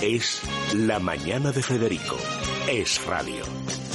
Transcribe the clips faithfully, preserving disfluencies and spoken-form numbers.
Es La Mañana de Federico. Es radio.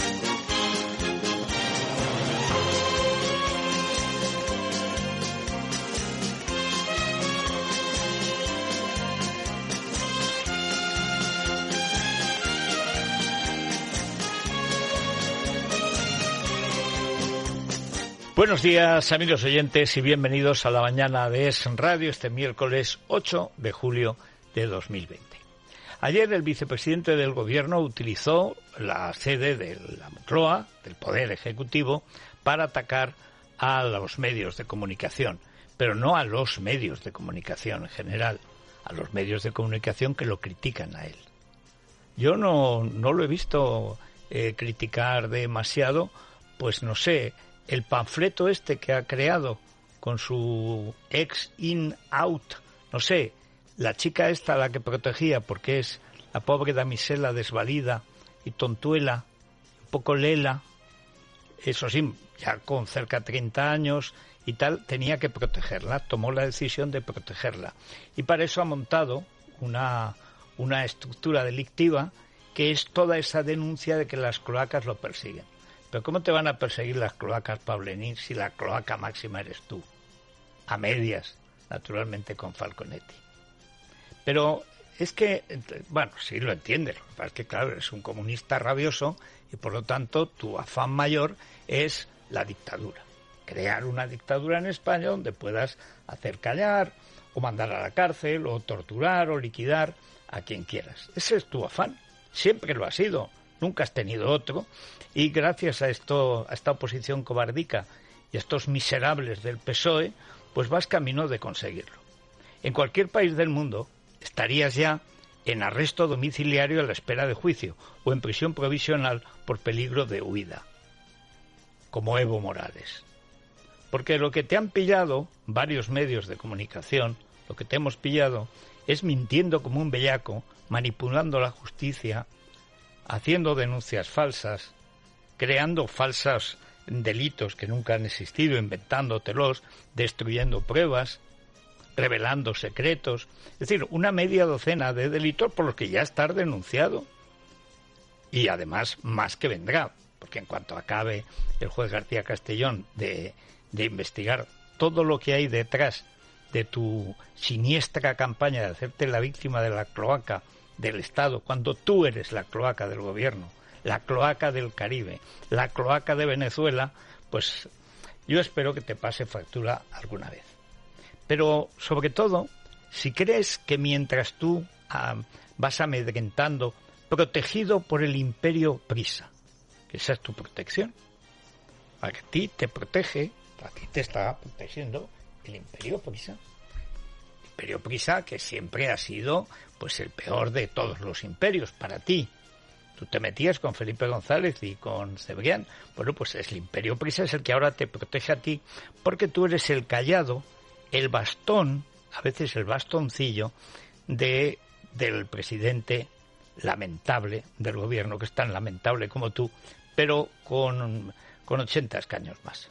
Buenos días, amigos oyentes, y bienvenidos a La Mañana de Es Radio este miércoles ocho de julio de dos mil veinte. Ayer el vicepresidente del Gobierno utilizó la sede de la Moncloa, del Poder Ejecutivo, para atacar a los medios de comunicación, pero no a los medios de comunicación en general, a los medios de comunicación que lo critican a él. Yo no, no lo he visto eh, criticar demasiado, pues no sé, el panfleto este que ha creado con su ex in out, no sé, la chica esta a la que protegía porque es la pobre damisela desvalida y tontuela, un poco lela, eso sí, ya con cerca de treinta años y tal, tenía que protegerla, tomó la decisión de protegerla. Y para eso ha montado una, una estructura delictiva que es toda esa denuncia de que las cloacas lo persiguen. Pero ¿cómo te van a perseguir las cloacas, Pablenín, si la cloaca máxima eres tú? A medias, naturalmente, con Falconetti. Pero es que, bueno, sí lo entiendes, lo que pasa es que, claro, eres un comunista rabioso y, por lo tanto, tu afán mayor es la dictadura. Crear una dictadura en España donde puedas hacer callar, o mandar a la cárcel, o torturar, o liquidar a quien quieras. Ese es tu afán. Siempre lo ha sido. Nunca has tenido otro. Y gracias a esto, a esta oposición cobardica y a estos miserables del P S O E, pues vas camino de conseguirlo. En cualquier país del mundo estarías ya en arresto domiciliario a la espera de juicio o en prisión provisional por peligro de huida, como Evo Morales. Porque lo que te han pillado varios medios de comunicación, lo que te hemos pillado es mintiendo como un bellaco, manipulando la justicia, haciendo denuncias falsas, creando falsos delitos que nunca han existido, inventándotelos, destruyendo pruebas, revelando secretos. Es decir, una media docena de delitos por los que ya estás denunciado. Y además, más que vendrá, porque en cuanto acabe el juez García Castellón de, de investigar todo lo que hay detrás de tu siniestra campaña de hacerte la víctima de la cloaca del Estado, cuando tú eres la cloaca del gobierno, la cloaca del Caribe, la cloaca de Venezuela, pues yo espero que te pase factura alguna vez. Pero, sobre todo, si crees que mientras tú ah, vas amedrentando, protegido por el imperio Prisa, que esa es tu protección, a ti te protege, a ti te está protegiendo el imperio Prisa. Imperio Prisa, que siempre ha sido pues el peor de todos los imperios para ti. Tú te metías con Felipe González y con Cebrián. Bueno, pues es el imperio Prisa es el que ahora te protege a ti, porque tú eres el callado, el bastón, a veces el bastoncillo, de del presidente lamentable del gobierno, que es tan lamentable como tú, pero con, con ochenta escaños más.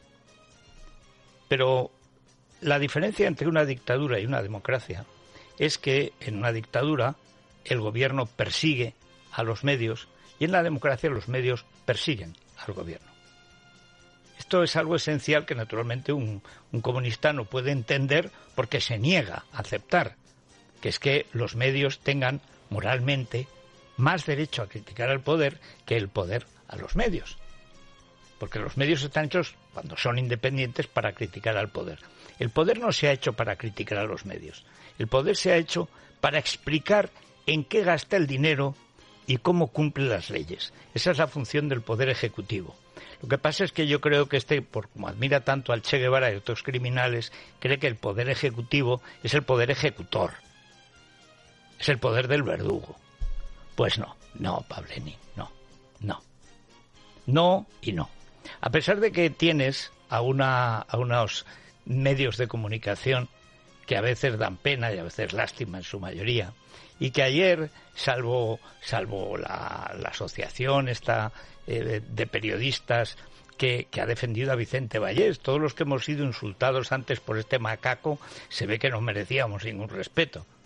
Pero la diferencia entre una dictadura y una democracia es que en una dictadura el gobierno persigue a los medios y en la democracia los medios persiguen al gobierno. Esto es algo esencial que naturalmente un, un comunista no puede entender porque se niega a aceptar, que es que los medios tengan moralmente más derecho a criticar al poder que el poder a los medios. Porque los medios están hechos, cuando son independientes, para criticar al poder. El poder no se ha hecho para criticar a los medios. El poder se ha hecho para explicar en qué gasta el dinero y cómo cumple las leyes. Esa es la función del poder ejecutivo. Lo que pasa es que yo creo que este, por como admira tanto al Che Guevara y otros criminales, cree que el poder ejecutivo es el poder ejecutor. Es el poder del verdugo. Pues no, no, Pablenín, no, no. No y no. A pesar de que tienes a, una, a unos medios de comunicación que a veces dan pena y a veces lástima en su mayoría, y que ayer, salvo salvo la, la asociación esta eh, de, de periodistas que, que ha defendido a Vicente Vallés, todos los que hemos sido insultados antes por este macaco, se ve que no merecíamos ningún respeto.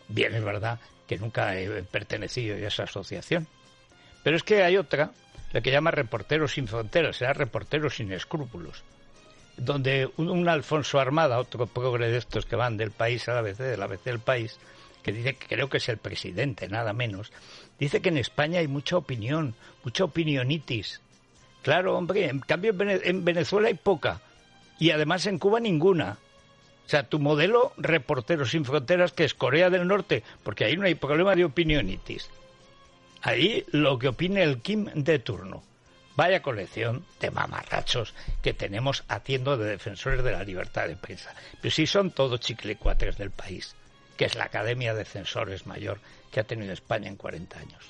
Bien, es verdad que nunca he pertenecido a esa asociación. Pero es que hay otra, la que llama Reporteros sin Fronteras, será Reporteros sin Escrúpulos, donde un, un Alfonso Armada, otro progre de estos que van del País a la A B C, del A B C del País, que dice que creo que es el presidente, nada menos, dice que en España hay mucha opinión, mucha opinionitis. Claro, hombre, en cambio en Venezuela hay poca, y además en Cuba ninguna. O sea, tu modelo Reporteros sin Fronteras, que es Corea del Norte, porque ahí no hay problema de opinionitis. Ahí lo que opine el Kim de turno. Vaya colección de mamarrachos que tenemos haciendo de defensores de la libertad de prensa. Pero sí son todos chiclecuatres del país, que es la Academia de Censores mayor que ha tenido España en cuarenta años.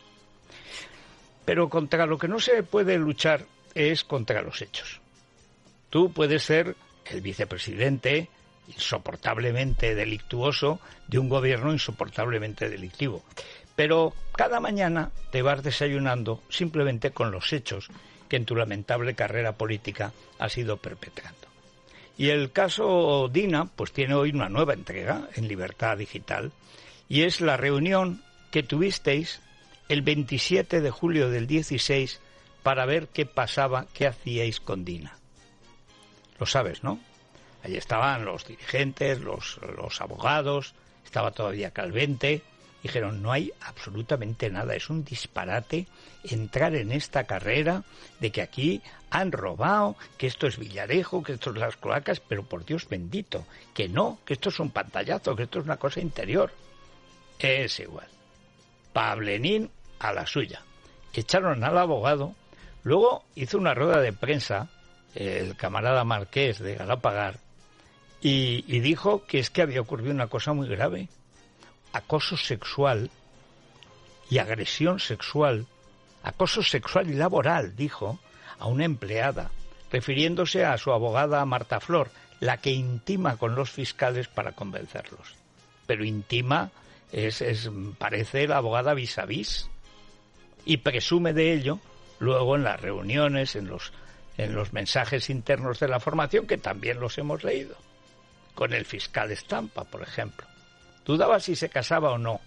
Pero contra lo que no se puede luchar es contra los hechos. Tú puedes ser el vicepresidente insoportablemente delictuoso de un gobierno insoportablemente delictivo, pero cada mañana te vas desayunando simplemente con los hechos que en tu lamentable carrera política has ido perpetrando. Y el caso Dina pues tiene hoy una nueva entrega en Libertad Digital, y es la reunión que tuvisteis el veintisiete de julio del dieciséis para ver qué pasaba, qué hacíais con Dina. Lo sabes, ¿no? Allí estaban los dirigentes, los, los abogados, estaba todavía Calvente. Dijeron, no hay absolutamente nada, es un disparate entrar en esta carrera de que aquí han robado, que esto es Villarejo, que esto es las cloacas, pero por Dios bendito, que no, que esto es un pantallazo, que esto es una cosa interior. Es igual. Pablenín a la suya. Echaron al abogado, luego hizo una rueda de prensa, el camarada Marqués de Galapagar, y, y dijo que es que había ocurrido una cosa muy grave. Acoso sexual y agresión sexual, acoso sexual y laboral, dijo, a una empleada, refiriéndose a su abogada Marta Flor, la que intima con los fiscales para convencerlos. Pero intima es, es parece la abogada vis a vis, y presume de ello luego en las reuniones, en los, en los mensajes internos de la formación, que también los hemos leído, con el fiscal Estampa, por ejemplo. Dudaba si se casaba o no,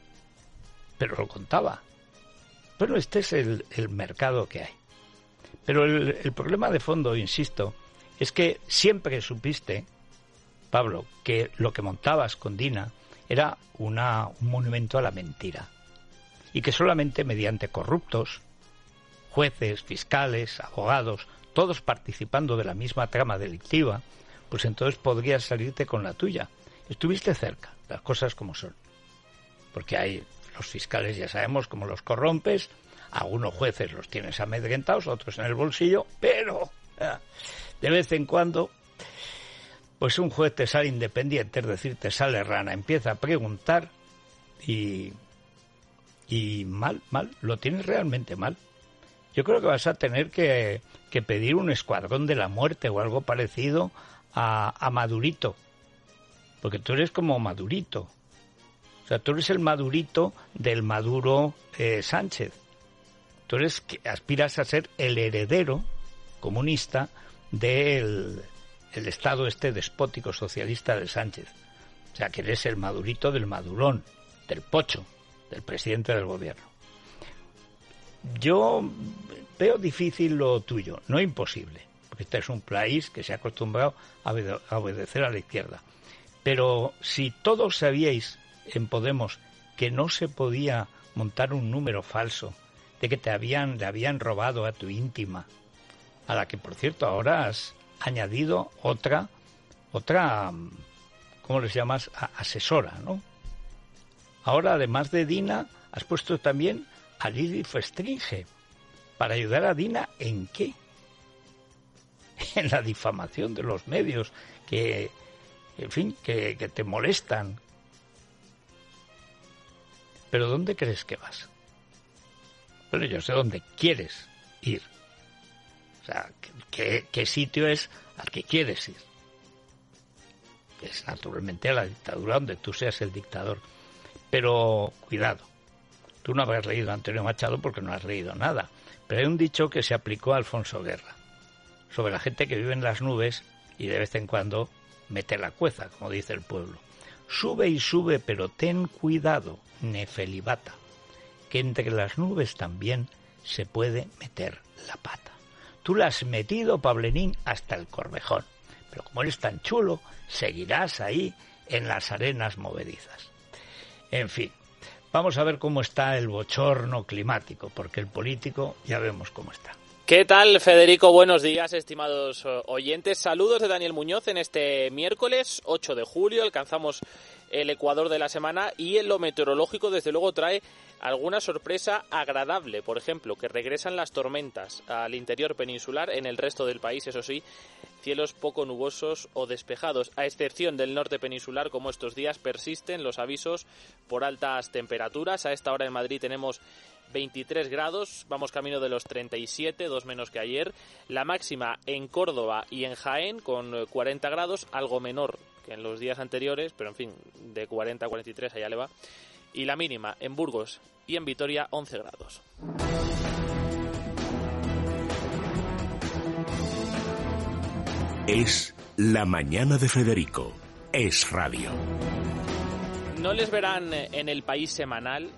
pero lo contaba. Bueno, este es el, el mercado que hay. Pero el, el problema de fondo, insisto, es que siempre supiste, Pablo, que lo que montabas con Dina era una, un monumento a la mentira. Y que solamente mediante corruptos, jueces, fiscales, abogados, todos participando de la misma trama delictiva, pues entonces podrías salirte con la tuya. Estuviste cerca, las cosas como son. Porque hay los fiscales, ya sabemos cómo los corrompes, algunos jueces los tienes amedrentados, otros en el bolsillo, pero eh, de vez en cuando, pues un juez te sale independiente, es decir, te sale rana, empieza a preguntar y, y mal, mal, lo tienes realmente mal. Yo creo que vas a tener que, que pedir un escuadrón de la muerte o algo parecido a, a Madurito. Porque tú eres como Madurito. O sea, tú eres el Madurito del Maduro eh, Sánchez. Tú eres que aspiras a ser el heredero comunista del el Estado este despótico socialista de Sánchez. O sea, que eres el Madurito del Madurón, del Pocho, del presidente del gobierno. Yo veo difícil lo tuyo, no imposible. Porque este es un país que se ha acostumbrado a obedecer a la izquierda. Pero si todos sabíais en Podemos que no se podía montar un número falso, de que te habían, le habían robado a tu íntima, a la que, por cierto, ahora has añadido otra, otra, ¿cómo les llamas? A- asesora, ¿no? Ahora, además de Dina, has puesto también a Lili Festringe, para ayudar a Dina, ¿en qué? En la difamación de los medios, que... en fin, que, que te molestan. ¿Pero dónde crees que vas? Bueno, yo sé dónde quieres ir. O sea, ¿qué, qué sitio es al que quieres ir? Es naturalmente a la dictadura donde tú seas el dictador. Pero, cuidado, tú no habrás leído a Antonio Machado porque no has leído nada. Pero hay un dicho que se aplicó a Alfonso Guerra, sobre la gente que vive en las nubes y de vez en cuando mete la cueza, como dice el pueblo. Sube y sube, pero ten cuidado, Nefelibata, que entre las nubes también se puede meter la pata. Tú la has metido, Pablenín, hasta el Corvejón, pero como eres tan chulo, seguirás ahí en las arenas movedizas. En fin, vamos a ver cómo está el bochorno climático, porque el político ya vemos cómo está. ¿Qué tal, Federico? Buenos días, estimados oyentes. Saludos de Daniel Muñoz en este miércoles ocho de julio. Alcanzamos el ecuador de la semana y en lo meteorológico, desde luego, trae alguna sorpresa agradable. Por ejemplo, que regresan las tormentas al interior peninsular. En el resto del país, eso sí, cielos poco nubosos o despejados, a excepción del norte peninsular, como estos días persisten los avisos por altas temperaturas. A esta hora en Madrid tenemos veintitrés grados, vamos camino de los treinta y siete, dos menos que ayer. La máxima en Córdoba y en Jaén con cuarenta grados, algo menor que en los días anteriores, pero en fin, de cuarenta a cuarenta y tres allá le va. Y la mínima en Burgos y en Vitoria, once grados. Es la mañana de Federico. Es radio. No les verán en el País semanal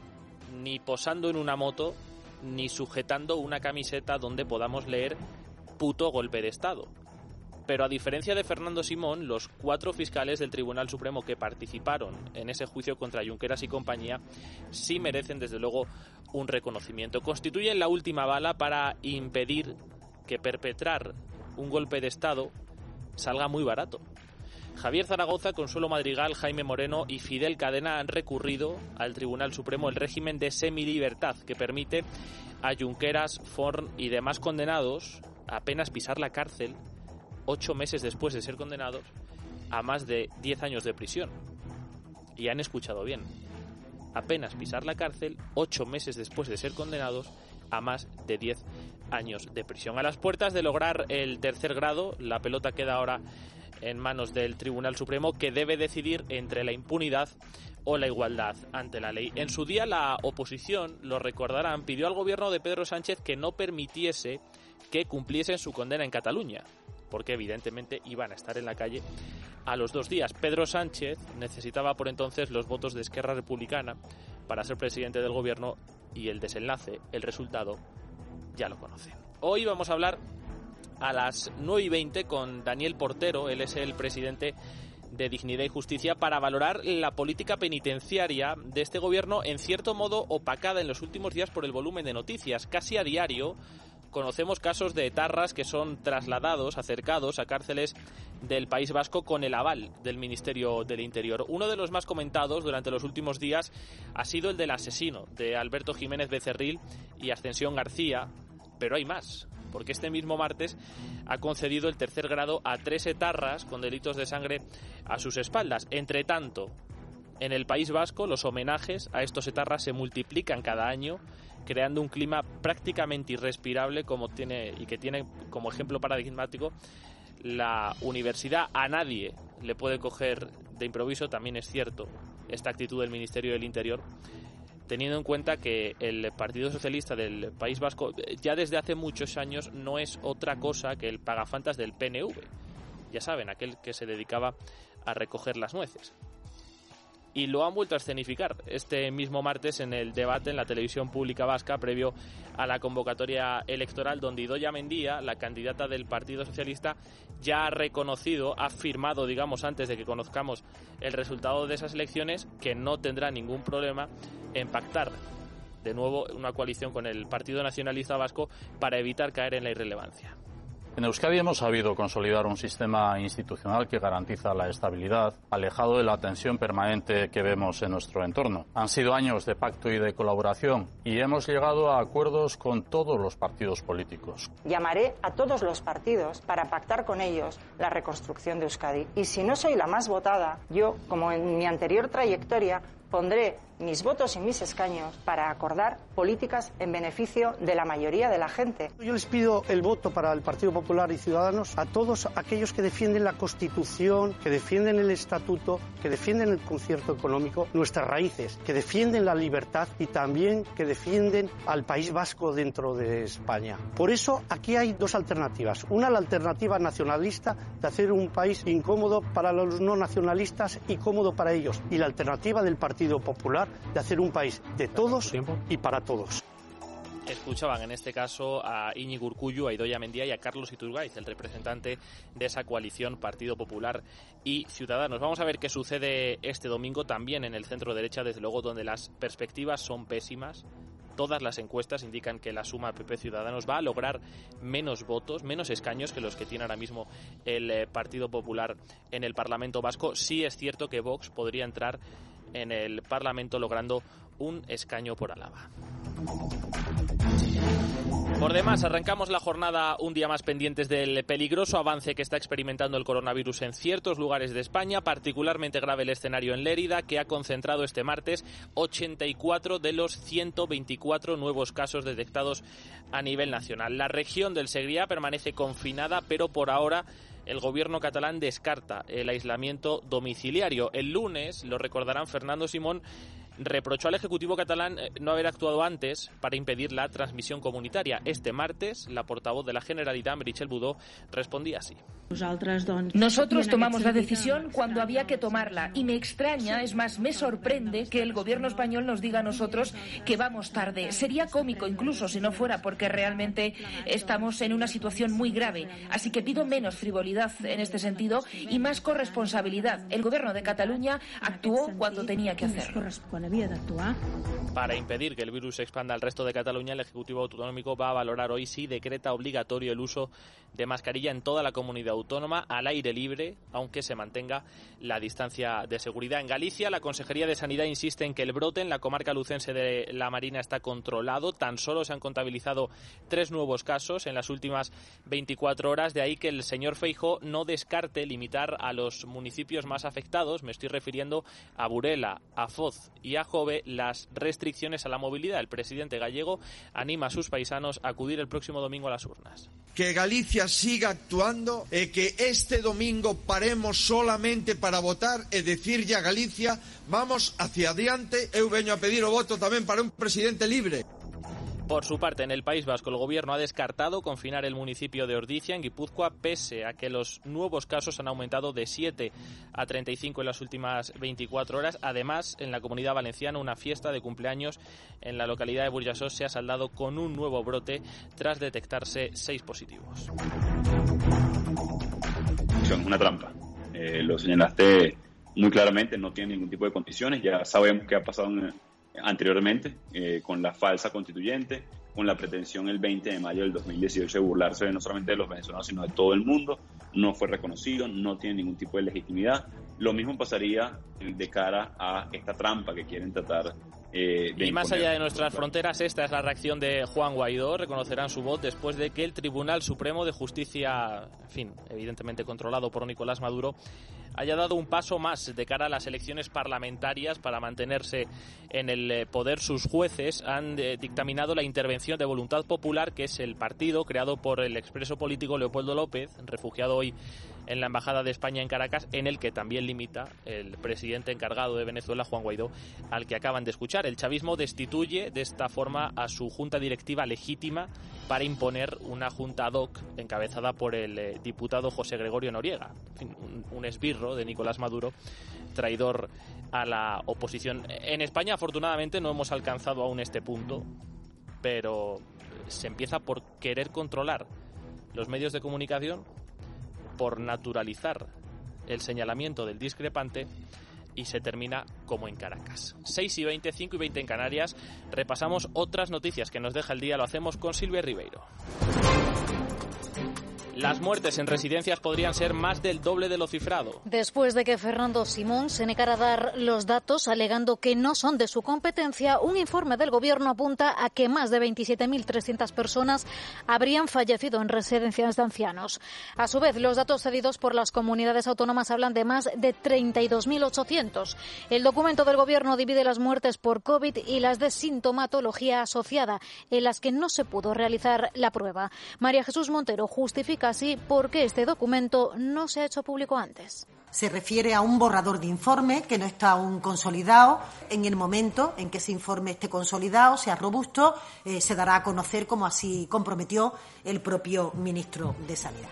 ni posando en una moto, ni sujetando una camiseta donde podamos leer puto golpe de Estado. Pero a diferencia de Fernando Simón, los cuatro fiscales del Tribunal Supremo que participaron en ese juicio contra Junqueras y compañía sí merecen desde luego un reconocimiento. Constituyen la última bala para impedir que perpetrar un golpe de Estado salga muy barato. Javier Zaragoza, Consuelo Madrigal, Jaime Moreno y Fidel Cadena han recurrido al Tribunal Supremo el régimen de semilibertad que permite a Junqueras, Forn y demás condenados apenas pisar la cárcel ocho meses después de ser condenados a más de diez años de prisión. Y han escuchado bien, apenas pisar la cárcel ocho meses después de ser condenados a más de diez años de prisión. A las puertas de lograr el tercer grado, la pelota queda ahora en manos del Tribunal Supremo, que debe decidir entre la impunidad o la igualdad ante la ley. En su día la oposición, lo recordarán, pidió al gobierno de Pedro Sánchez que no permitiese que cumpliesen su condena en Cataluña, porque evidentemente iban a estar en la calle a los dos días. Pedro Sánchez necesitaba por entonces los votos de Esquerra Republicana para ser presidente del gobierno y el desenlace, el resultado, ya lo conocen. Hoy vamos a hablar a las nueve y veinte con Daniel Portero, él es el presidente de Dignidad y Justicia, para valorar la política penitenciaria de este gobierno, en cierto modo opacada en los últimos días por el volumen de noticias. Casi a diario conocemos casos de etarras que son trasladados, acercados a cárceles del País Vasco con el aval del Ministerio del Interior. Uno de los más comentados durante los últimos días ha sido el del asesino de Alberto Jiménez Becerril y Ascensión García, pero hay más, porque este mismo martes ha concedido el tercer grado a tres etarras con delitos de sangre a sus espaldas. Entre tanto, en el País Vasco los homenajes a estos etarras se multiplican cada año, creando un clima prácticamente irrespirable como tiene y que tiene como ejemplo paradigmático la universidad. A nadie le puede coger de improviso, también es cierto, esta actitud del Ministerio del Interior, teniendo en cuenta que el Partido Socialista del País Vasco ya desde hace muchos años no es otra cosa que el pagafantas del P N V. Ya saben, aquel que se dedicaba a recoger las nueces. Y lo han vuelto a escenificar este mismo martes en el debate en la televisión pública vasca previo a la convocatoria electoral, donde Idoia Mendia, la candidata del Partido Socialista, ya ha reconocido, ha afirmado, digamos, antes de que conozcamos el resultado de esas elecciones, que no tendrá ningún problema en pactar de nuevo una coalición con el Partido Nacionalista Vasco para evitar caer en la irrelevancia. En Euskadi hemos sabido consolidar un sistema institucional que garantiza la estabilidad, alejado de la tensión permanente que vemos en nuestro entorno. Han sido años de pacto y de colaboración y hemos llegado a acuerdos con todos los partidos políticos. Llamaré a todos los partidos para pactar con ellos la reconstrucción de Euskadi. Y si no soy la más votada, yo, como en mi anterior trayectoria, pondré mis votos y mis escaños para acordar políticas en beneficio de la mayoría de la gente. Yo les pido el voto para el Partido Popular y Ciudadanos a todos aquellos que defienden la Constitución, que defienden el Estatuto, que defienden el concierto económico, nuestras raíces, que defienden la libertad y también que defienden al País Vasco dentro de España. Por eso aquí hay dos alternativas. Una, la alternativa nacionalista de hacer un país incómodo para los no nacionalistas y cómodo para ellos. Y la alternativa del Partido Popular de hacer un país de todos y para todos. Escuchaban en este caso a Íñigo Urkullu, a Idoia Mendia y a Carlos Iturgaiz, el representante de esa coalición Partido Popular y Ciudadanos. Vamos a ver qué sucede este domingo también en el centro derecha, desde luego donde las perspectivas son pésimas. Todas las encuestas indican que la suma P P Ciudadanos va a lograr menos votos, menos escaños que los que tiene ahora mismo el eh, Partido Popular en el Parlamento Vasco. Sí es cierto que Vox podría entrar en el Parlamento logrando un escaño por Álava. Por demás, arrancamos la jornada un día más pendientes del peligroso avance que está experimentando el coronavirus en ciertos lugares de España, particularmente grave el escenario en Lérida, que ha concentrado este martes ochenta y cuatro de los ciento veinticuatro nuevos casos detectados a nivel nacional. La región del Segrià permanece confinada, pero por ahora el gobierno catalán descarta el aislamiento domiciliario. El lunes, lo recordarán, Fernando Simón reprochó al Ejecutivo catalán no haber actuado antes para impedir la transmisión comunitaria. Este martes, la portavoz de la Generalitat, Meritxell Budó, respondía así. Nosotros tomamos la decisión cuando había que tomarla y me extraña, es más, me sorprende que el gobierno español nos diga a nosotros que vamos tarde. Sería cómico incluso si no fuera porque realmente estamos en una situación muy grave. Así que pido menos frivolidad en este sentido y más corresponsabilidad. El gobierno de Cataluña actuó cuando tenía que hacerlo. Para impedir que el virus se expanda al resto de Cataluña, el Ejecutivo Autonómico va a valorar hoy si decreta obligatorio el uso de mascarilla en toda la comunidad autónoma al aire libre, aunque se mantenga la distancia de seguridad. En Galicia, la Consejería de Sanidad insiste en que el brote en la comarca lucense de La Marina está controlado. Tan solo se han contabilizado tres nuevos casos en las últimas veinticuatro horas, de ahí que el señor Feijóo no descarte limitar a los municipios más afectados, me estoy refiriendo a Burela, a Foz y a Jove, las restricciones a la movilidad. El presidente gallego anima a sus paisanos a acudir el próximo domingo a las urnas. Que Galicia siga actuando e que este domingo paremos solamente para votar e decirlle a Galicia vamos hacia adiante. Eu veño a pedir o voto tamén para un presidente libre. Por su parte, en el País Vasco, el gobierno ha descartado confinar el municipio de Ordizia, en Guipúzcoa, pese a que los nuevos casos han aumentado de siete a treinta y cinco en las últimas veinticuatro horas. Además, en la Comunidad Valenciana, una fiesta de cumpleaños en la localidad de Burjassot se ha saldado con un nuevo brote tras detectarse seis positivos. Es una trampa. Eh, lo señalaste muy claramente, no tiene ningún tipo de condiciones. Ya sabemos qué ha pasado en anteriormente, eh, con la falsa constituyente, con la pretensión el veinte de mayo del dos mil dieciocho de burlarse no solamente de los venezolanos, sino de todo el mundo. No fue reconocido, no tiene ningún tipo de legitimidad. Lo mismo pasaría de cara a esta trampa que quieren tratar eh, de y más imponer. allá de nuestras fronteras, esta es la reacción de Juan Guaidó. Reconocerán su voz después de que el Tribunal Supremo de Justicia, en fin, evidentemente controlado por Nicolás Maduro, haya dado un paso más de cara a las elecciones parlamentarias para mantenerse en el poder. Sus jueces han eh, dictaminado la intervención de Voluntad Popular, que es el partido creado por el expreso político Leopoldo López, refugiado hoy en la Embajada de España en Caracas, en el que también limita el presidente encargado de Venezuela, Juan Guaidó, al que acaban de escuchar. El chavismo destituye de esta forma a su junta directiva legítima para imponer una junta ad hoc encabezada por el eh, diputado José Gregorio Noriega, en fin, un, un esbirro de Nicolás Maduro, traidor a la oposición. En España, afortunadamente, no hemos alcanzado aún este punto, pero se empieza por querer controlar los medios de comunicación, por naturalizar el señalamiento del discrepante, y se termina como en Caracas. seis y veinte, cinco y veinte en Canarias. Repasamos otras noticias que nos deja el día. Lo hacemos con Silvia Ribeiro. Las muertes en residencias podrían ser más del doble de lo cifrado. Después de que Fernando Simón se negara a dar los datos alegando que no son de su competencia, un informe del Gobierno apunta a que más de veintisiete mil trescientas personas habrían fallecido en residencias de ancianos. A su vez, los datos cedidos por las comunidades autónomas hablan de más de treinta y dos mil ochocientos. El documento del Gobierno divide las muertes por COVID y las de sintomatología asociada, en las que no se pudo realizar la prueba. María Jesús Montero justifica así por qué este documento no se ha hecho público antes. Se refiere a un borrador de informe que no está aún consolidado. En el momento en que ese informe esté consolidado, sea robusto, eh, se dará a conocer, como así comprometió el propio ministro de Sanidad.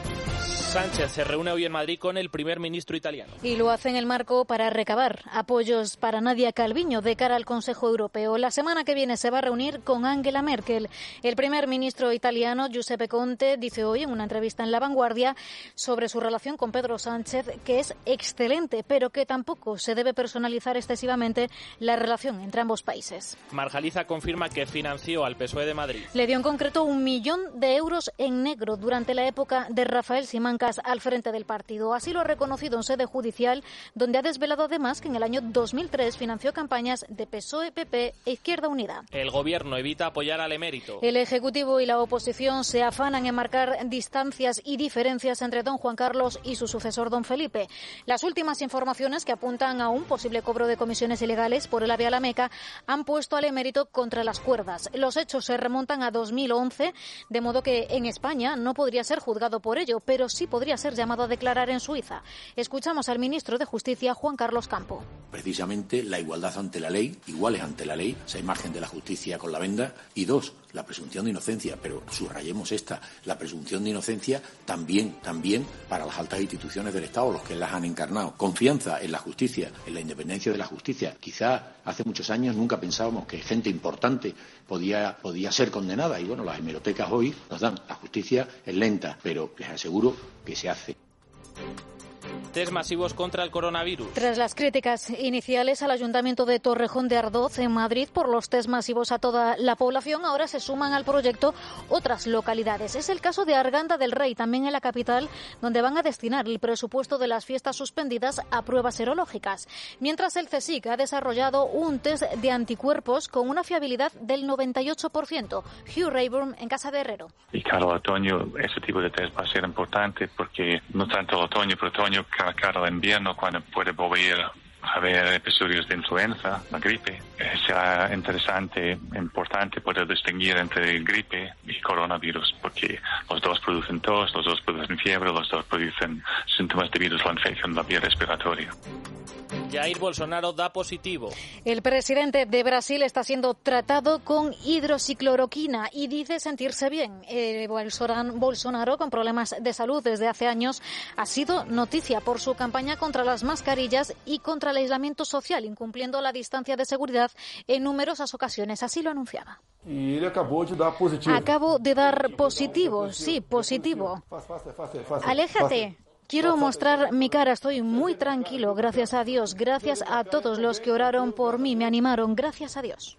Sánchez se reúne hoy en Madrid con el primer ministro italiano. Y lo hace en el marco para recabar apoyos para Nadia Calviño de cara al Consejo Europeo. La semana que viene se va a reunir con Angela Merkel. El primer ministro italiano, Giuseppe Conte, dice hoy en una entrevista en La Vanguardia sobre su relación con Pedro Sánchez que es excelente, pero que tampoco se debe personalizar excesivamente la relación entre ambos países. Marjaliza confirma que financió al P S O E de Madrid. Le dio en concreto un millón de euros en negro durante la época de Rafael Simancas al frente del partido. Así lo ha reconocido en sede judicial, donde ha desvelado además que en el año dos mil tres financió campañas de P S O E, P P e Izquierda Unida. El Gobierno evita apoyar al emérito. El Ejecutivo y la oposición se afanan en marcar distancias y diferencias entre don Juan Carlos y su sucesor don Felipe. Las últimas informaciones que apuntan a un posible cobro de comisiones ilegales por el AVE a la Meca han puesto al emérito contra las cuerdas. Los hechos se remontan a dos mil once, de modo que en España no podría ser juzgado por ello, pero sí podría ser llamado a declarar en Suiza. Escuchamos al ministro de Justicia, Juan Carlos Campo. Precisamente la igualdad ante la ley, iguales ante la ley, esa imagen de la justicia con la venda. Y dos, la presunción de inocencia, pero subrayemos esta, la presunción de inocencia también, también para las altas instituciones del Estado, los que las han encarnado. Confianza en la justicia, en la independencia de la justicia. Quizá hace muchos años nunca pensábamos que gente importante podía, podía ser condenada. Y bueno, las hemerotecas hoy nos dan. La justicia es lenta, pero les aseguro que se hace. Test masivos contra el coronavirus. Tras las críticas iniciales al Ayuntamiento de Torrejón de Ardoz en Madrid por los test masivos a toda la población, ahora se suman al proyecto otras localidades. Es el caso de Arganda del Rey, también en la capital, donde van a destinar el presupuesto de las fiestas suspendidas a pruebas serológicas. Mientras el CSIC ha desarrollado un test de anticuerpos con una fiabilidad del noventa y ocho por ciento. Hugh Rayburn en Casa de Herrero. Y cara al otoño, ese tipo de test va a ser importante porque no tanto el otoño, pero otoño cara al invierno, cuando puede volver a haber episodios de influenza, la gripe. Eh, será interesante, importante poder distinguir entre gripe y coronavirus, porque los dos producen tos, los dos producen fiebre, los dos producen síntomas debidos a la infección de la vía respiratoria. Jair Bolsonaro da positivo. El presidente de Brasil está siendo tratado con hidroxicloroquina y dice sentirse bien. Eh, Bolsonaro, con problemas de salud desde hace años, ha sido noticia por su campaña contra las mascarillas y contra el aislamiento social, incumpliendo la distancia de seguridad en numerosas ocasiones. Así lo anunciaba. Y él acabó de dar positivo. Acabo de dar positivo, sí, positivo. Aléjate. Quiero mostrar mi cara, estoy muy tranquilo, gracias a Dios, gracias a todos los que oraron por mí, me animaron, gracias a Dios.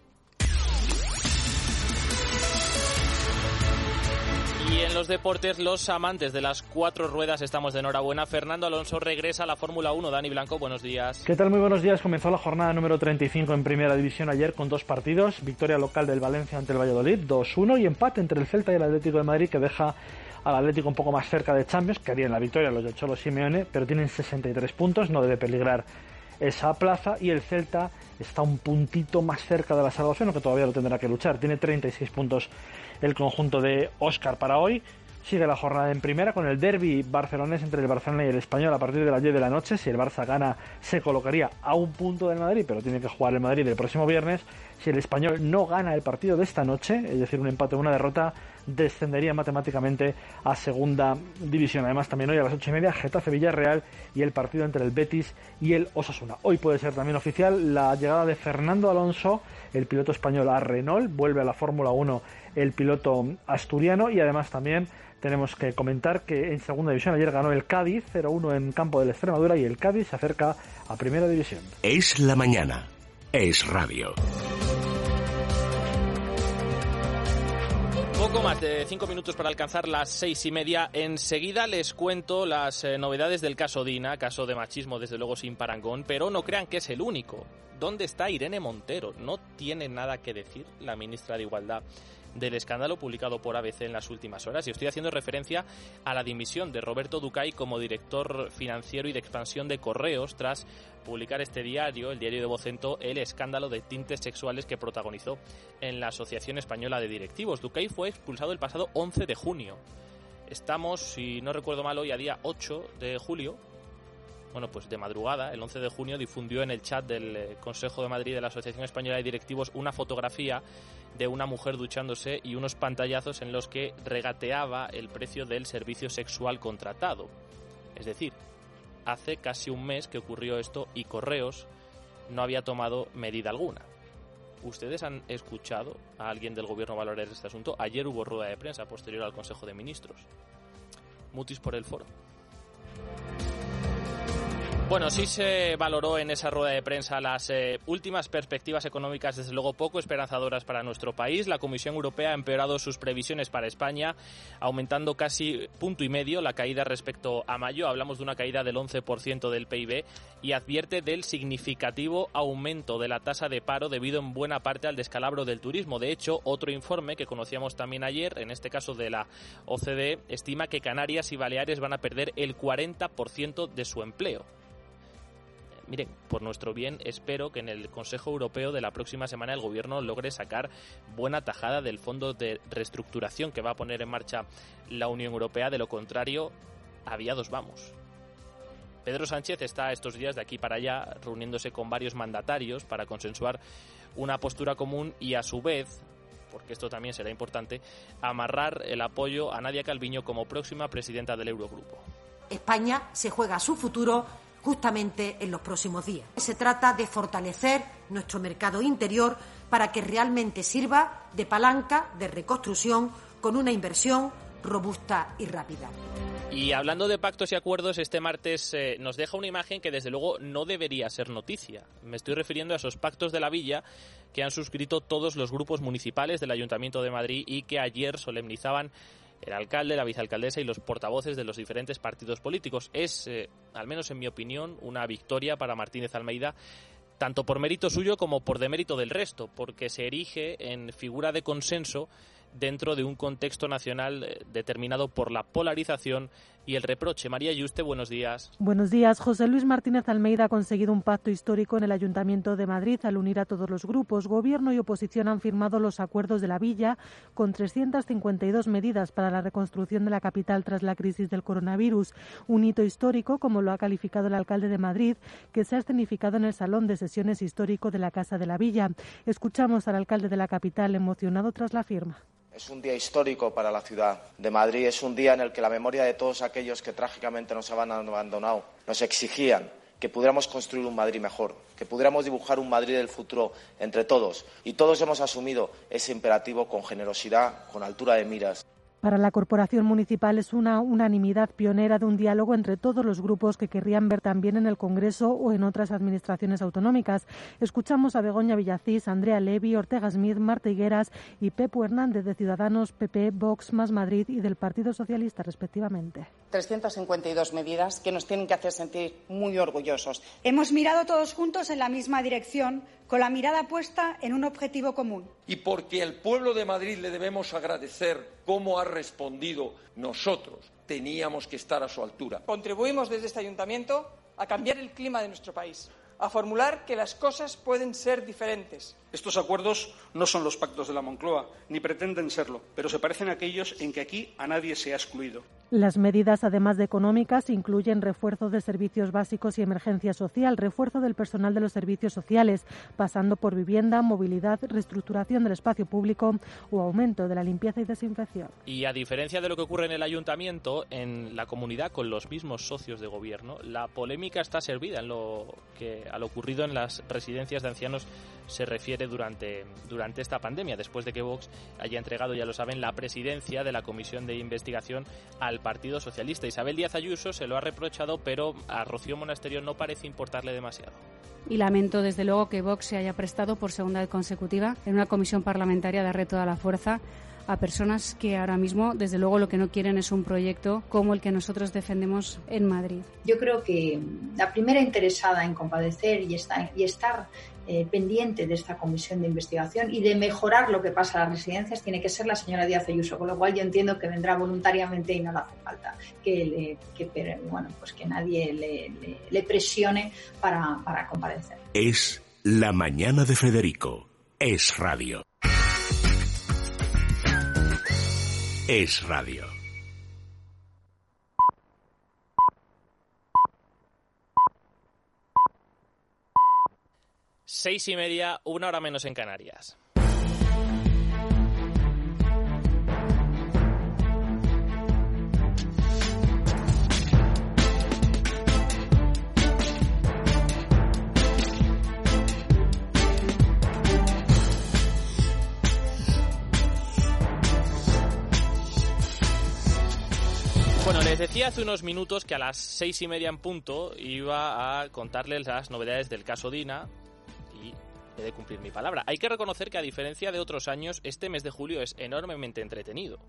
Y en los deportes, los amantes de las cuatro ruedas estamos de enhorabuena. Fernando Alonso regresa a la Fórmula uno. Dani Blanco, buenos días. ¿Qué tal? Muy buenos días. Comenzó la jornada número treinta y cinco en Primera División ayer con dos partidos. Victoria local del Valencia ante el Valladolid, dos uno, y empate entre el Celta y el Atlético de Madrid, que deja al Atlético un poco más cerca de Champions, que harían la victoria los de Cholo Simeone, pero tienen sesenta y tres puntos, no debe peligrar esa plaza, y el Celta está un puntito más cerca de la salvación, aunque todavía lo tendrá que luchar. Tiene treinta y seis puntos el conjunto de Óscar. Para hoy sigue la jornada en primera con el derbi barcelonés entre el Barcelona y el Español a partir de las diez de la noche. Si el Barça gana, se colocaría a un punto del Madrid, pero tiene que jugar el Madrid el próximo viernes. Si el Español no gana el partido de esta noche, es decir, un empate o una derrota, descendería matemáticamente a segunda división. Además, también hoy a las ocho y media, Getafe-Villarreal y el partido entre el Betis y el Osasuna. Hoy puede ser también oficial la llegada de Fernando Alonso, el piloto español, a Renault. Vuelve a la Fórmula uno el piloto asturiano, y además también tenemos que comentar que en segunda división ayer ganó el Cádiz cero uno en campo de la Extremadura, y el Cádiz se acerca a primera división. Es la mañana. Es radio. Poco Poco más de cinco minutos para alcanzar las seis y media. Enseguida les cuento las eh, novedades del caso Dina, caso de machismo desde luego sin parangón, pero no crean que es el único. ¿Dónde está Irene Montero? ¿No tiene nada que decir la ministra de Igualdad del escándalo publicado por A B C en las últimas horas? Y estoy haciendo referencia a la dimisión de Roberto Ducay como director financiero y de expansión de Correos tras publicar este diario, el diario de Vocento, el escándalo de tintes sexuales que protagonizó en la Asociación Española de Directivos. Ducay fue expulsado el pasado once de junio. Estamos, si no recuerdo mal, hoy a día ocho de julio. Bueno, pues de madrugada, el once de junio, difundió en el chat del Consejo de Madrid de la Asociación Española de Directivos una fotografía de una mujer duchándose y unos pantallazos en los que regateaba el precio del servicio sexual contratado. Es decir, hace casi un mes que ocurrió esto y Correos no había tomado medida alguna. ¿Ustedes han escuchado a alguien del gobierno valorar este asunto? Ayer hubo rueda de prensa posterior al Consejo de Ministros. Mutis por el foro. Bueno, sí se valoró en esa rueda de prensa las eh, últimas perspectivas económicas, desde luego poco esperanzadoras para nuestro país. La Comisión Europea ha empeorado sus previsiones para España, aumentando casi punto y medio la caída respecto a mayo. Hablamos de una caída del once por ciento del P I B y advierte del significativo aumento de la tasa de paro debido en buena parte al descalabro del turismo. De hecho, otro informe que conocíamos también ayer, en este caso de la O C D E, estima que Canarias y Baleares van a perder el cuarenta por ciento de su empleo. Miren, por nuestro bien, espero que en el Consejo Europeo de la próxima semana el Gobierno logre sacar buena tajada del fondo de reestructuración que va a poner en marcha la Unión Europea. De lo contrario, aviados vamos. Pedro Sánchez está estos días de aquí para allá reuniéndose con varios mandatarios para consensuar una postura común y, a su vez, porque esto también será importante, amarrar el apoyo a Nadia Calviño como próxima presidenta del Eurogrupo. España se juega su futuro justamente en los próximos días. Se trata de fortalecer nuestro mercado interior para que realmente sirva de palanca de reconstrucción con una inversión robusta y rápida. Y hablando de pactos y acuerdos, este martes eh, nos deja una imagen que desde luego no debería ser noticia. Me estoy refiriendo a esos pactos de la Villa que han suscrito todos los grupos municipales del Ayuntamiento de Madrid y que ayer solemnizaban el alcalde, la vicealcaldesa y los portavoces de los diferentes partidos políticos. Es, eh, al menos en mi opinión, una victoria para Martínez Almeida, tanto por mérito suyo como por demérito del resto, porque se erige en figura de consenso dentro de un contexto nacional determinado por la polarización y el reproche. María Yuste, buenos días. Buenos días. José Luis Martínez Almeida ha conseguido un pacto histórico en el Ayuntamiento de Madrid al unir a todos los grupos. Gobierno y oposición han firmado los acuerdos de la Villa con trescientas cincuenta y dos medidas para la reconstrucción de la capital tras la crisis del coronavirus. Un hito histórico, como lo ha calificado el alcalde de Madrid, que se ha escenificado en el Salón de Sesiones histórico de la Casa de la Villa. Escuchamos al alcalde de la capital emocionado tras la firma. Es un día histórico para la ciudad de Madrid, es un día en el que la memoria de todos aquellos que trágicamente nos han abandonado nos exigían que pudiéramos construir un Madrid mejor, que pudiéramos dibujar un Madrid del futuro entre todos. Y todos hemos asumido ese imperativo con generosidad, con altura de miras. Para la Corporación Municipal es una unanimidad pionera de un diálogo entre todos los grupos que querrían ver también en el Congreso o en otras administraciones autonómicas. Escuchamos a Begoña Villacís, Andrea Levy, Ortega Smith, Marta Higueras y Pepu Hernández de Ciudadanos, P P, Vox, Más Madrid y del Partido Socialista, respectivamente. trescientas cincuenta y dos medidas que nos tienen que hacer sentir muy orgullosos. Hemos mirado todos juntos en la misma dirección, con la mirada puesta en un objetivo común. Y porque al pueblo de Madrid le debemos agradecer cómo ha respondido, nosotros teníamos que estar a su altura. Contribuimos desde este ayuntamiento a cambiar el clima de nuestro país, a formular que las cosas pueden ser diferentes. Estos acuerdos no son los pactos de la Moncloa, ni pretenden serlo, pero se parecen a aquellos en que aquí a nadie se ha excluido. Las medidas, además de económicas, incluyen refuerzo de servicios básicos y emergencia social, refuerzo del personal de los servicios sociales, pasando por vivienda, movilidad, reestructuración del espacio público o aumento de la limpieza y desinfección. Y a diferencia de lo que ocurre en el ayuntamiento, en la comunidad con los mismos socios de gobierno, la polémica está servida en lo que a lo ocurrido en las residencias de ancianos se refiere durante, durante esta pandemia, después de que Vox haya entregado, ya lo saben, la presidencia de la Comisión de Investigación al Partido Socialista. Isabel Díaz Ayuso se lo ha reprochado, pero a Rocío Monasterio no parece importarle demasiado. Y lamento, desde luego, que Vox se haya prestado por segunda vez consecutiva en una comisión parlamentaria a darle toda la fuerza a personas que ahora mismo, desde luego, lo que no quieren es un proyecto como el que nosotros defendemos en Madrid. Yo creo que la primera interesada en compadecer y estar, y estar eh, pendiente de esta comisión de investigación y de mejorar lo que pasa a las residencias tiene que ser la señora Díaz Ayuso, con lo cual yo entiendo que vendrá voluntariamente y no le hace falta que, le, que, bueno, pues que nadie le, le, le presione para, para compadecer. Es La Mañana de Federico. Es radio. Es radio. Seis y media, una hora menos en Canarias. Bueno, les decía hace unos minutos que a las seis y media en punto iba a contarles las novedades del caso Dina y he de cumplir mi palabra. Hay que reconocer que, a diferencia de otros años, este mes de julio es enormemente entretenido.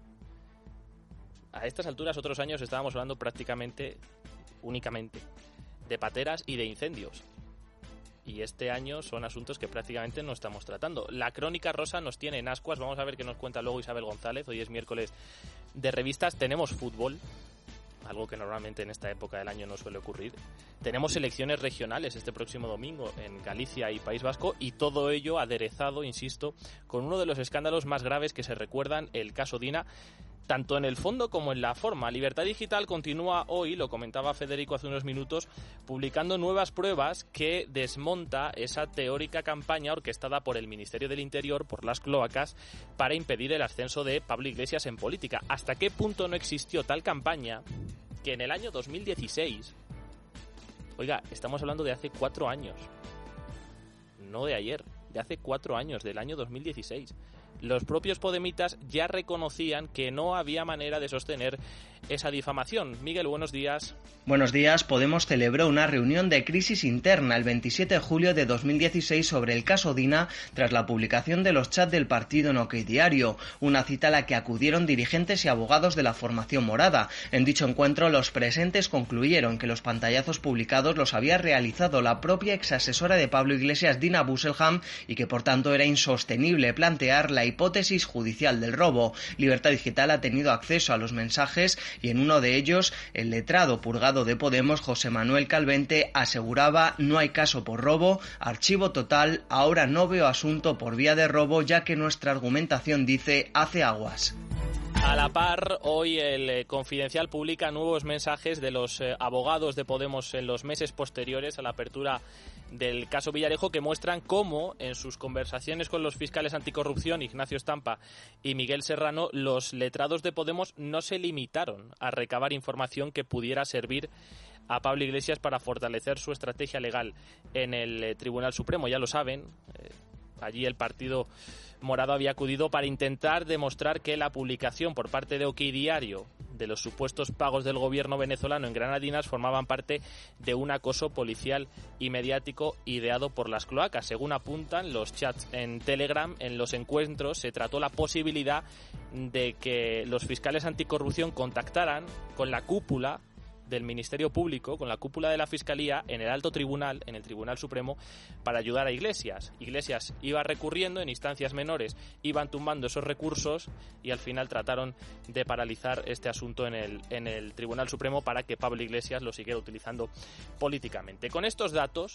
A estas alturas, otros años estábamos hablando prácticamente, únicamente, de pateras y de incendios. Y este año son asuntos que prácticamente no estamos tratando. La crónica rosa nos tiene en ascuas. Vamos a ver qué nos cuenta luego Isabel González. Hoy es miércoles de revistas. Tenemos fútbol, algo que normalmente en esta época del año no suele ocurrir. Tenemos elecciones regionales este próximo domingo en Galicia y País Vasco, y todo ello aderezado, insisto, con uno de los escándalos más graves que se recuerdan, el caso Dina, tanto en el fondo como en la forma. Libertad Digital continúa hoy, lo comentaba Federico hace unos minutos, publicando nuevas pruebas que desmonta esa teórica campaña orquestada por el Ministerio del Interior, por las cloacas, para impedir el ascenso de Pablo Iglesias en política. ¿Hasta qué punto no existió tal campaña que en el año dos mil dieciséis, oiga, estamos hablando de hace cuatro años, no de ayer, de hace cuatro años, del año dos mil dieciséis, los propios podemitas ya reconocían que no había manera de sostener esa difamación? Miguel, buenos días. Buenos días. Podemos celebró una reunión de crisis interna el veintisiete de julio de dos mil dieciséis sobre el caso Dina tras la publicación de los chats del partido en OK Diario, una cita a la que acudieron dirigentes y abogados de la formación morada. En dicho encuentro, los presentes concluyeron que los pantallazos publicados los había realizado la propia exasesora de Pablo Iglesias, Dina Busselham, y que por tanto era insostenible plantear la hipótesis judicial del robo. Libertad Digital ha tenido acceso a los mensajes y en uno de ellos el letrado purgado de Podemos, José Manuel Calvente, aseguraba: no hay caso por robo, archivo total, ahora no veo asunto por vía de robo, ya que nuestra argumentación, dice, hace aguas. A la par, hoy el eh, Confidencial publica nuevos mensajes de los eh, abogados de Podemos en los meses posteriores a la apertura del caso Villarejo, que muestran cómo en sus conversaciones con los fiscales anticorrupción Ignacio Estampa y Miguel Serrano, los letrados de Podemos no se limitaron a recabar información que pudiera servir a Pablo Iglesias para fortalecer su estrategia legal en el eh, Tribunal Supremo. Ya lo saben, eh, allí el partido morado había acudido para intentar demostrar que la publicación por parte de OK Diario de los supuestos pagos del gobierno venezolano en Granadinas formaban parte de un acoso policial y mediático ideado por las cloacas. Según apuntan los chats en Telegram, en los encuentros se trató la posibilidad de que los fiscales anticorrupción contactaran con la cúpula del Ministerio Público, con la cúpula de la Fiscalía en el Alto Tribunal, en el Tribunal Supremo, para ayudar a Iglesias. Iglesias iba recurriendo en instancias menores, iban tumbando esos recursos y al final trataron de paralizar este asunto en el, en el Tribunal Supremo para que Pablo Iglesias lo siguiera utilizando políticamente. Con estos datos,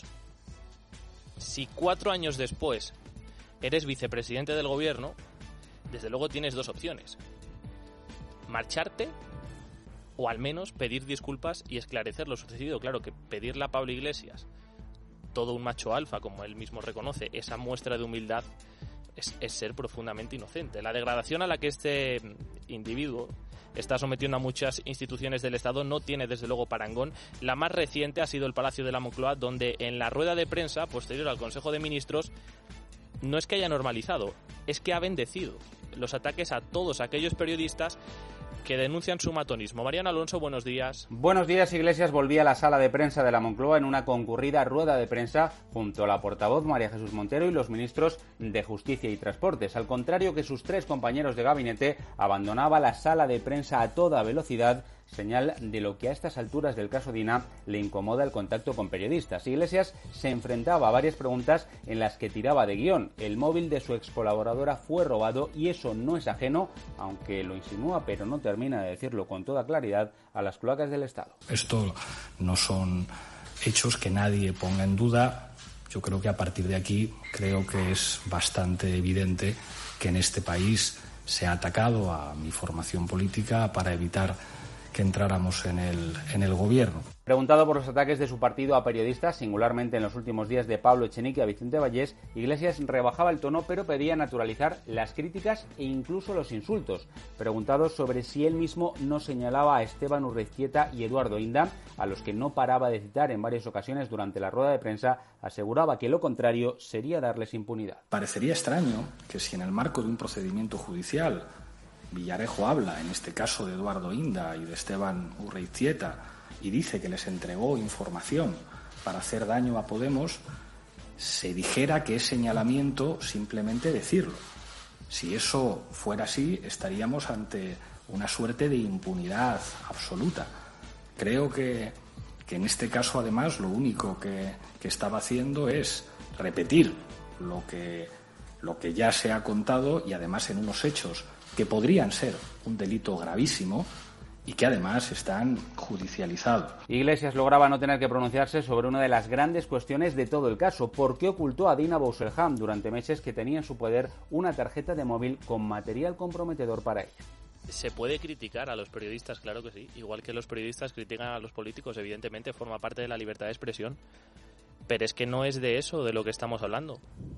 si cuatro años después eres vicepresidente del gobierno, desde luego tienes dos opciones: marcharte o al menos pedir disculpas y esclarecer lo sucedido. Claro que pedirle a Pablo Iglesias, todo un macho alfa, como él mismo reconoce, esa muestra de humildad, es, es ser profundamente inocente. La degradación a la que este individuo está sometiendo a muchas instituciones del Estado no tiene desde luego parangón. La más reciente ha sido el Palacio de la Moncloa, donde en la rueda de prensa posterior al Consejo de Ministros no es que haya normalizado, es que ha bendecido los ataques a todos aquellos periodistas que denuncian su matonismo. Mariano Alonso, buenos días. Buenos días. Iglesias volvía a la sala de prensa de la Moncloa en una concurrida rueda de prensa junto a la portavoz María Jesús Montero y los ministros de Justicia y Transportes. Al contrario que sus tres compañeros de gabinete, abandonaba la sala de prensa a toda velocidad, señal de lo que a estas alturas del caso Dina le incomoda el contacto con periodistas. Iglesias se enfrentaba a varias preguntas en las que tiraba de guión. El móvil de su excolaboradora fue robado y eso no es ajeno, aunque lo insinúa pero no termina de decirlo con toda claridad, a las cloacas del Estado. Esto no son hechos que nadie ponga en duda. Yo creo que a partir de aquí creo que es bastante evidente que en este país se ha atacado a mi formación política para evitar que entráramos en el, en el gobierno. Preguntado por los ataques de su partido a periodistas, singularmente en los últimos días de Pablo Echenique a Vicente Vallés, Iglesias rebajaba el tono pero pedía naturalizar las críticas e incluso los insultos. Preguntado sobre si él mismo no señalaba a Esteban Urreiztieta y Eduardo Inda, a los que no paraba de citar en varias ocasiones durante la rueda de prensa, aseguraba que lo contrario sería darles impunidad. Parecería extraño que si en el marco de un procedimiento judicial Villarejo habla, en este caso de Eduardo Inda y de Esteban Urreiztieta, y dice que les entregó información para hacer daño a Podemos, se dijera que es señalamiento simplemente decirlo. Si eso fuera así, estaríamos ante una suerte de impunidad absoluta. Creo que, que en este caso, además, lo único que, que estaba haciendo es repetir lo que, lo que ya se ha contado y, además, en unos hechos que podrían ser un delito gravísimo y que además están judicializados. Iglesias lograba no tener que pronunciarse sobre una de las grandes cuestiones de todo el caso: ¿por qué ocultó a Dina Bouselham durante meses que tenía en su poder una tarjeta de móvil con material comprometedor para ella? Se puede criticar a los periodistas, claro que sí, igual que los periodistas critican a los políticos, evidentemente forma parte de la libertad de expresión, pero es que no es de eso de lo que estamos hablando.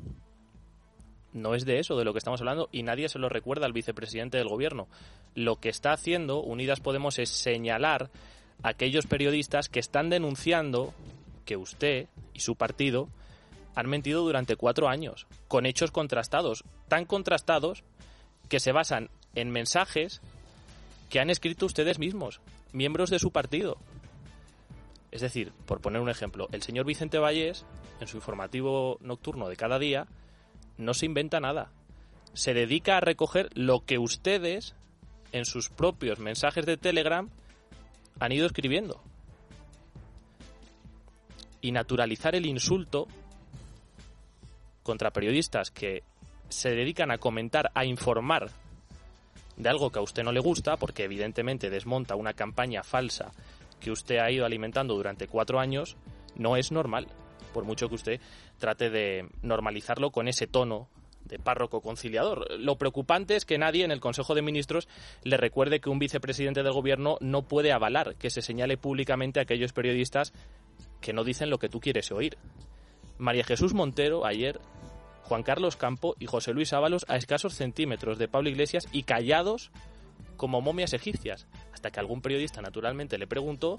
No es de eso de lo que estamos hablando y nadie se lo recuerda al vicepresidente del gobierno. Lo que está haciendo Unidas Podemos es señalar a aquellos periodistas que están denunciando que usted y su partido han mentido durante cuatro años, con hechos contrastados, tan contrastados que se basan en mensajes que han escrito ustedes mismos, miembros de su partido. Es decir, por poner un ejemplo, el señor Vicente Vallés, en su informativo nocturno de cada día, no se inventa nada. Se dedica a recoger lo que ustedes, en sus propios mensajes de Telegram, han ido escribiendo. Y naturalizar el insulto contra periodistas que se dedican a comentar, a informar de algo que a usted no le gusta, porque evidentemente desmonta una campaña falsa que usted ha ido alimentando durante cuatro años, no es normal, por mucho que usted trate de normalizarlo con ese tono de párroco conciliador. Lo preocupante es que nadie en el Consejo de Ministros le recuerde que un vicepresidente del gobierno no puede avalar que se señale públicamente a aquellos periodistas que no dicen lo que tú quieres oír. María Jesús Montero ayer, Juan Carlos Campo y José Luis Ábalos a escasos centímetros de Pablo Iglesias y callados como momias egipcias, hasta que algún periodista naturalmente le preguntó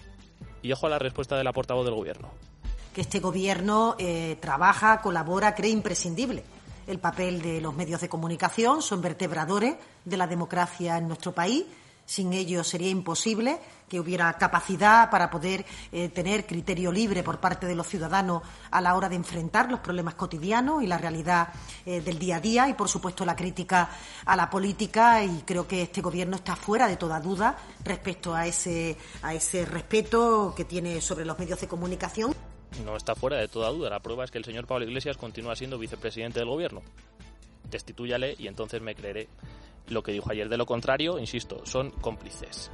y ojo a la respuesta de la portavoz del gobierno. Que este gobierno eh, trabaja, colabora, cree imprescindible el papel de los medios de comunicación, son vertebradores de la democracia en nuestro país. Sin ellos sería imposible que hubiera capacidad para poder eh, tener criterio libre por parte de los ciudadanos a la hora de enfrentar los problemas cotidianos y la realidad eh, del día a día y, por supuesto, la crítica a la política. Y creo que este gobierno está fuera de toda duda respecto a ese, a ese respeto que tiene sobre los medios de comunicación. No está fuera de toda duda. La prueba es que el señor Pablo Iglesias continúa siendo vicepresidente del gobierno. Destitúyale y entonces me creeré lo que dijo ayer. De lo contrario, insisto, son cómplices.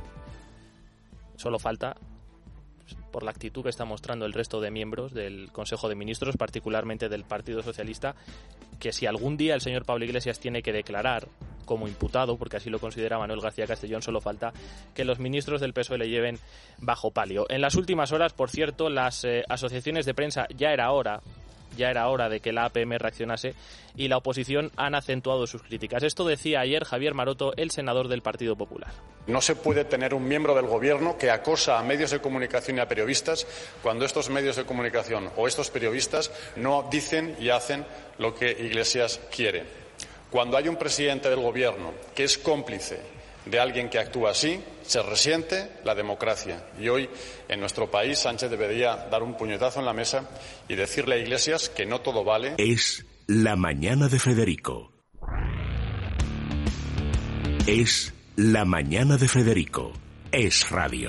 Solo falta, por la actitud que está mostrando el resto de miembros del Consejo de Ministros, particularmente del Partido Socialista, que si algún día el señor Pablo Iglesias tiene que declarar como imputado, porque así lo considera Manuel García Castellón, solo falta que los ministros del P S O E le lleven bajo palio. En las últimas horas, por cierto, las eh, asociaciones de prensa, ya era hora, ya era hora de que la A P M reaccionase y la oposición han acentuado sus críticas. Esto decía ayer Javier Maroto, el senador del Partido Popular. No se puede tener un miembro del Gobierno que acosa a medios de comunicación y a periodistas cuando estos medios de comunicación o estos periodistas no dicen y hacen lo que Iglesias quiere. Cuando hay un presidente del Gobierno que es cómplice de alguien que actúa así, se resiente la democracia. Y hoy, en nuestro país, Sánchez debería dar un puñetazo en la mesa y decirle a Iglesias que no todo vale. Es la mañana de Federico. Es la mañana de Federico. Es radio.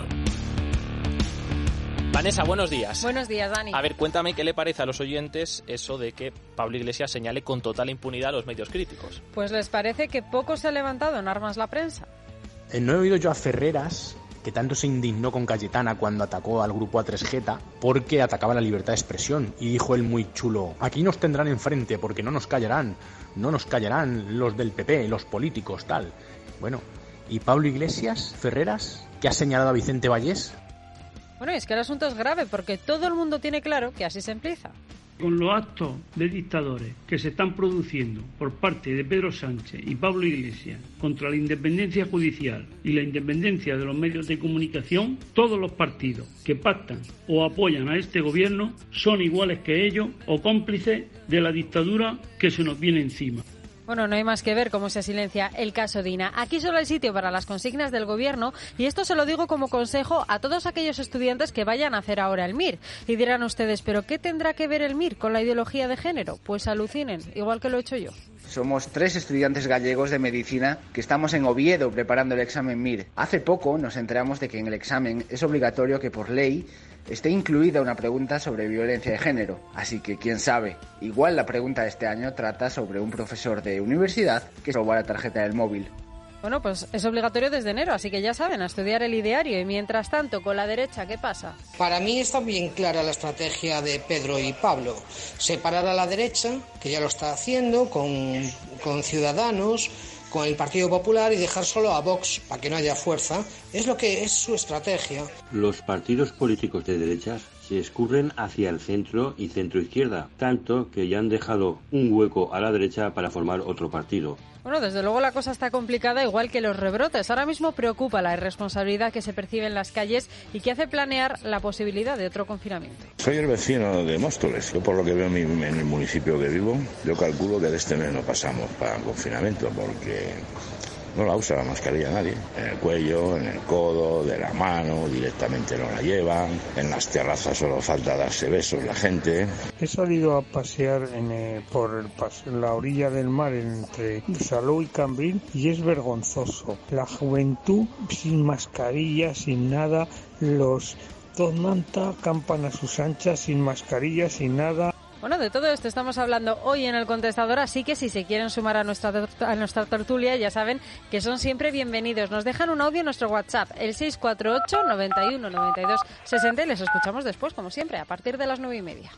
Vanessa, buenos días. Buenos días, Dani. A ver, cuéntame qué le parece a los oyentes eso de que Pablo Iglesias señale con total impunidad a los medios críticos. Pues les parece que poco se ha levantado en armas la prensa. Eh, no he oído yo a Ferreras, que tanto se indignó con Cayetana cuando atacó al grupo A tres Geta, porque atacaba la libertad de expresión. Y dijo él muy chulo, aquí nos tendrán enfrente porque no nos callarán, no nos callarán los del P P, los políticos, tal. Bueno, ¿y Pablo Iglesias, Ferreras, que ha señalado a Vicente Vallés? Bueno, y es que el asunto es grave porque todo el mundo tiene claro que así se empieza. Con los actos de dictadores que se están produciendo por parte de Pedro Sánchez y Pablo Iglesias contra la independencia judicial y la independencia de los medios de comunicación, todos los partidos que pactan o apoyan a este gobierno son iguales que ellos o cómplices de la dictadura que se nos viene encima. Bueno, no hay más que ver cómo se silencia el caso Dina. Aquí solo hay sitio para las consignas del gobierno y esto se lo digo como consejo a todos aquellos estudiantes que vayan a hacer ahora el M I R. Y dirán ustedes, ¿pero qué tendrá que ver el M I R con la ideología de género? Pues alucinen, igual que lo he hecho yo. Somos tres estudiantes gallegos de medicina que estamos en Oviedo preparando el examen M I R. Hace poco nos enteramos de que en el examen es obligatorio que por ley esté incluida una pregunta sobre violencia de género. Así que, quién sabe, igual la pregunta de este año trata sobre un profesor de universidad que robó la tarjeta del móvil. Bueno, pues es obligatorio desde enero, así que ya saben, a estudiar el ideario. Y mientras tanto, con la derecha, ¿qué pasa? Para mí está bien clara la estrategia de Pedro y Pablo. Separar a la derecha, que ya lo está haciendo, con, con Ciudadanos, con el Partido Popular, y dejar solo a Vox para que no haya fuerza. Es lo que es su estrategia. Los partidos políticos de derechas se escurren hacia el centro y centro-izquierda, tanto que ya han dejado un hueco a la derecha para formar otro partido. Bueno, desde luego la cosa está complicada, igual que los rebrotes. Ahora mismo preocupa la irresponsabilidad que se percibe en las calles y que hace planear la posibilidad de otro confinamiento. Soy el vecino de Móstoles. Yo, por lo que veo en el municipio que vivo, yo calculo que de este mes no pasamos para confinamiento porque no la usa la mascarilla nadie. En el cuello, en el codo, de la mano, directamente no la llevan. En las terrazas solo falta darse besos la gente. He salido a pasear en, eh, por el pas- la orilla del mar entre Salou y Cambril y es vergonzoso. La juventud sin mascarilla, sin nada. Los dos manta campan a sus anchas sin mascarilla, sin nada. Bueno, de todo esto estamos hablando hoy en El Contestador, así que si se quieren sumar a nuestra, a nuestra tertulia, ya saben que son siempre bienvenidos. Nos dejan un audio en nuestro WhatsApp, el seis cuatro ocho, noventa y uno, noventa y dos, sesenta, y les escuchamos después, como siempre, a partir de las nueve y media.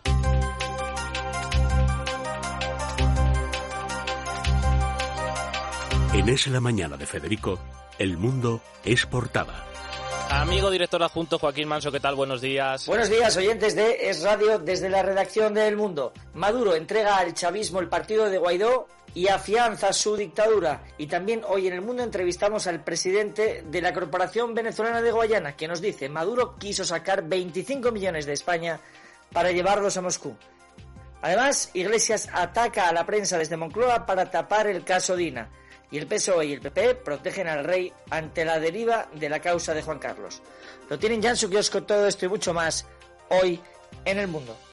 En Es la mañana de Federico, el mundo es portada. Amigo director adjunto Joaquín Manso, ¿qué tal? Buenos días. Buenos días, oyentes de Es Radio, desde la redacción de El Mundo. Maduro entrega al chavismo el partido de Guaidó y afianza su dictadura. Y también hoy en El Mundo entrevistamos al presidente de la Corporación Venezolana de Guayana, que nos dice: Maduro quiso sacar veinticinco millones de España para llevarlos a Moscú. Además, Iglesias ataca a la prensa desde Moncloa para tapar el caso Dina. Y el P S O E y el P P protegen al rey ante la deriva de la causa de Juan Carlos. Lo tienen ya en su kiosco todo esto y mucho más hoy en El Mundo.